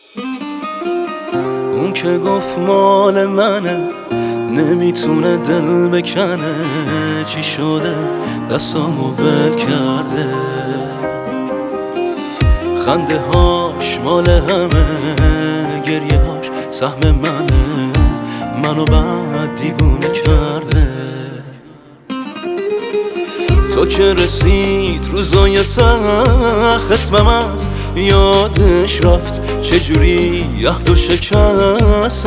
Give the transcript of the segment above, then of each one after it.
اون که گفت مال منه نمیتونه دل بکنه، چی شده دستامو ول کرده. خنده هاش مال همه، گریه هاش سهم منه، منو بعد دیوونه کرده. تو که رسید روزای سخت اسمم از یادش رفت، چجوری یهد و شکستش.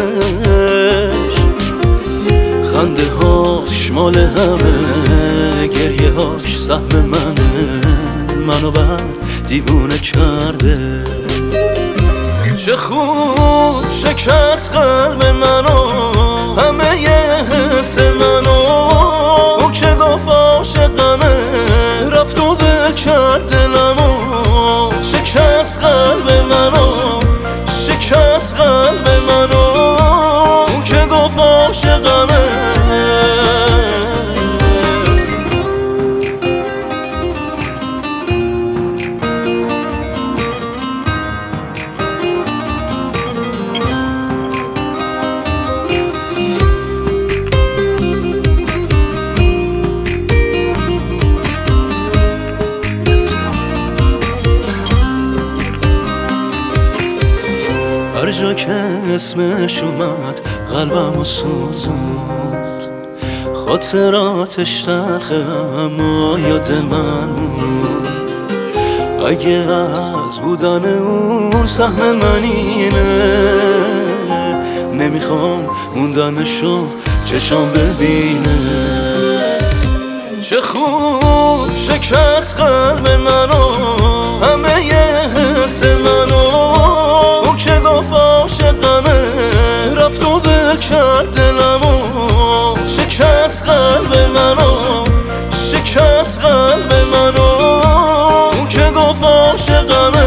خنده هاش مال همه، گریه هاش سهم منه، منو بعد دیوونه کرده. چه خوب شکست قلب منو، همه ی حس منو. اون که گفت عاشقمه رفت و ول کرد دلمو. شکست قلب منو، شکست قلب منو. اون که گفت عاشقمه. هر جا که اسمش اومد قلبمو سوزوند. خاطراتش تلخه اما یاد من موند. اگه از بودن اون سهم من اینه، نمیخوام موندنشو چشام ببینه. چه خوب شکست قلب منو، همه ی حس منو. اون که گفت عاشقمه رفت و ول کرد دلمو. شکست قلب منو، شکست قلب منو. اون که گفت عاشقمه.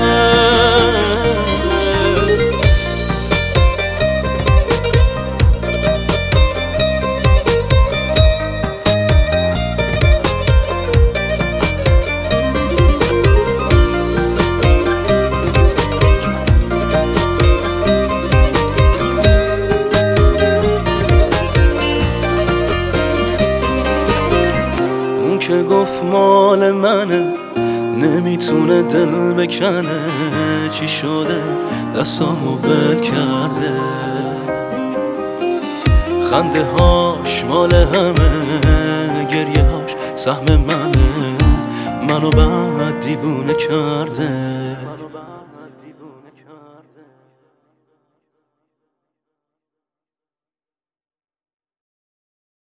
که گفت مال منه نمیتونه دل بکنه، چی شده دستامو ول کرده. خنده هاش مال همه، گریه هاش سهم منه، منو بعد دیوونه کرده.